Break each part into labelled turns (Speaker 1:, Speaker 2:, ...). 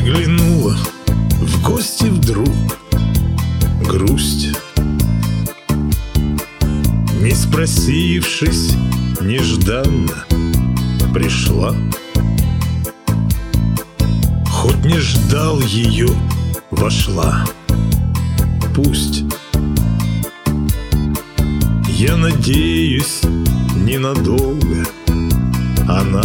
Speaker 1: Заглянула в гости вдруг грусть, не спросившись, нежданно пришла. Хоть не ждал ее, вошла. Пусть, я надеюсь, ненадолго она.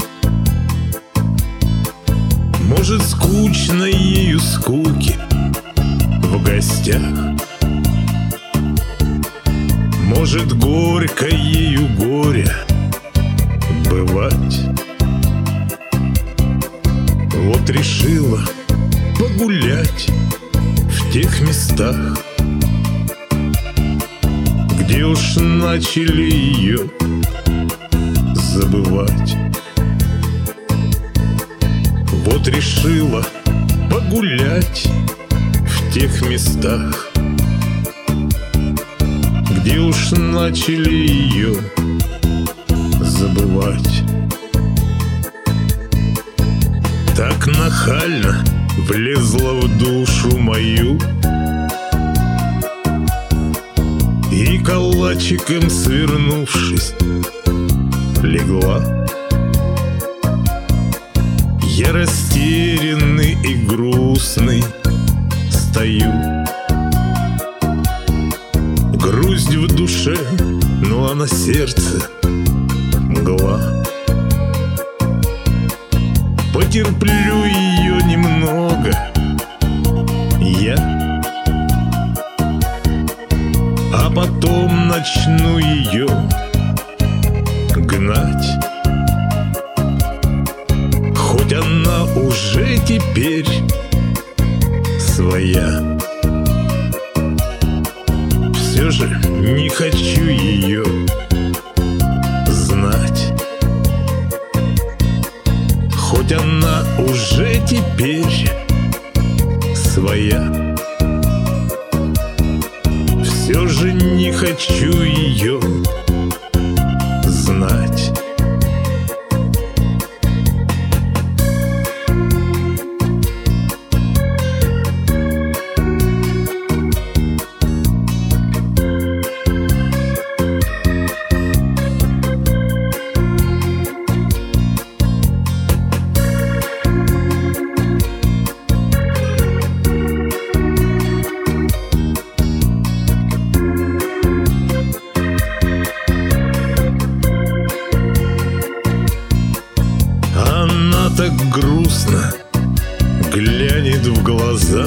Speaker 1: Может, скучно ею скуки в гостях, может, горько ею горя бывать. Вот решила погулять в тех местах, где уж начали ее забывать. Вот решила погулять в тех местах, где уж начали ее забывать. Так нахально влезла в душу мою и калачиком свернувшись легла. Я растерянный и грустный стою, грусть в душе, ну а на сердце мгла. Потерплю ее немного я, а потом начну ее гнать. Хоть она уже теперь своя, все же не хочу ее знать. Хоть она уже теперь своя, все же не хочу ее знать. Так грустно глянет в глаза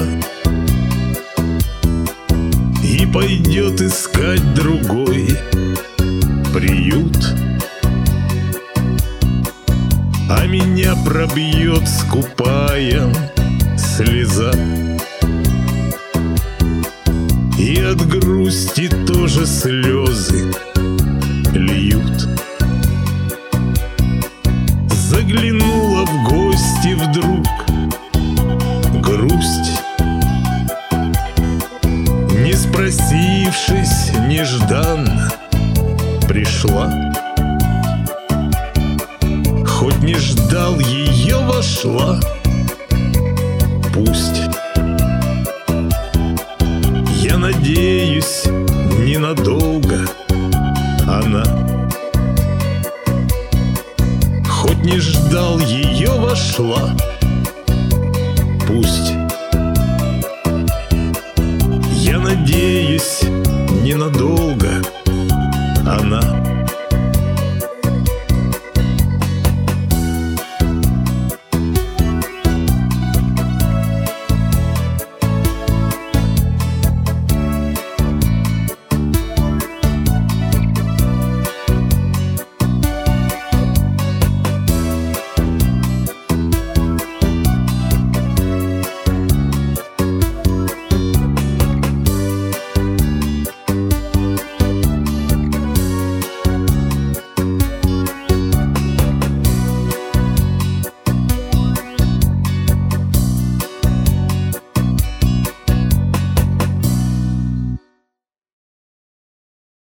Speaker 1: и пойдет искать другой приют, а меня пробьет скупая слеза, и от грусти тоже слезы льют. Заглянула в гости вдруг грусть, не спросившись, нежданно пришла. Хоть не ждал ее, вошла. Пусть, я надеюсь, ненадолго она. Хоть не ждал ее, вошла. Пусть, я надеюсь, ненадолго